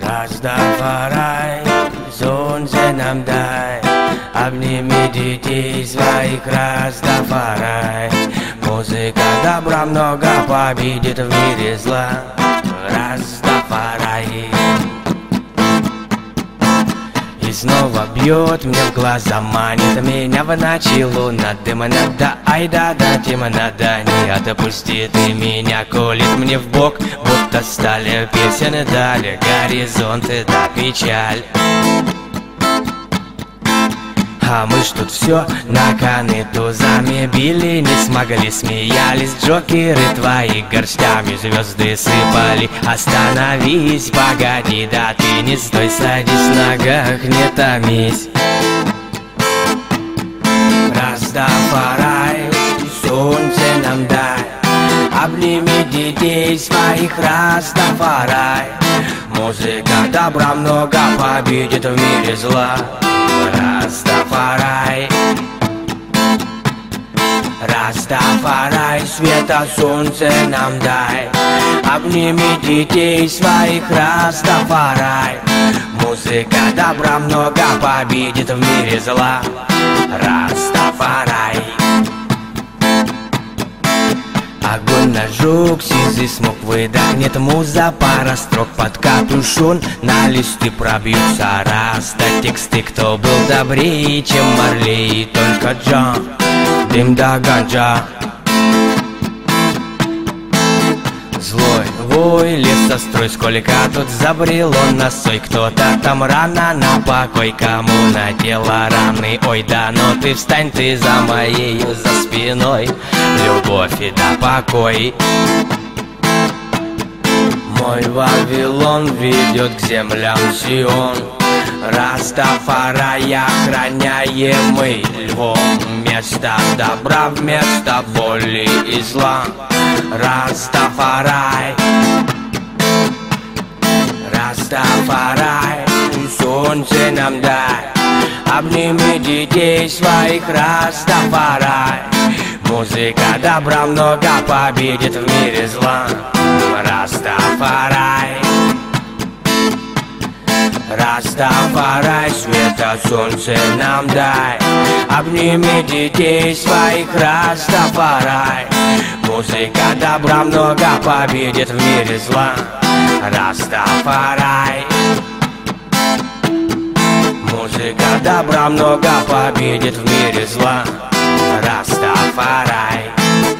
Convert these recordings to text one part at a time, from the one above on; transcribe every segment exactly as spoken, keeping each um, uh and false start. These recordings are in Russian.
Растафарай, солнце нам дай, обними детей своих, Растафарай. Музыка добра много победит в мире зла, Растафарай. И снова бьет мне в глаза, манит меня в ночи луна. Дыма надо, ай да да, тема надо, не отпусти ты меня. Колет мне в бок, будто стали песен дали, горизонты да печаль. А мы ж тут все на коны тузами били, не смогли, смеялись джокеры твои, горстями звезды сыпали. Остановись, погоди, да ты не стой, садись в ногах, не томись. Растафарай, солнце нам дай, обними детей своих, Растафарай. Музыка добра много победит в мире зла, Растафарай. Растафарай, света солнце нам дай, обними детей своих, Растафарай. Музыка добра много победит в мире зла, Растафарай. Огонь нажег, сизый смог выдохнет муза, пара строк под капюшон, на листы пробьются раста тексты. Кто был добрее, чем Марлей, только Джон, дым да ганджа. Злой вой, лесострой, сколько тут забрел он на сой. Кто-то там рано на покой, кому надела раны. Ой, да ну ты встань, ты за моей, за спиной, любовь и да покой. Мой Вавилон ведет к землям Сион, Растафарай охраняемый львом. Место добра вместо боли и зла, Растафарай. Растафарай, солнце нам дай, обними детей своих, Растафарай. Музыка добра много победит в мире зла, Растафарай. Растафарай, света солнце нам дай, обними детей своих, Растафарай. Музыка добра много победит в мире зла, Растафарай. Музыка добра много победит в мире зла, Растафарай.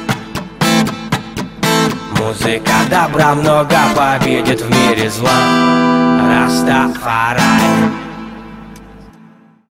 Музыка добра много победит в мире зла, Растафарай.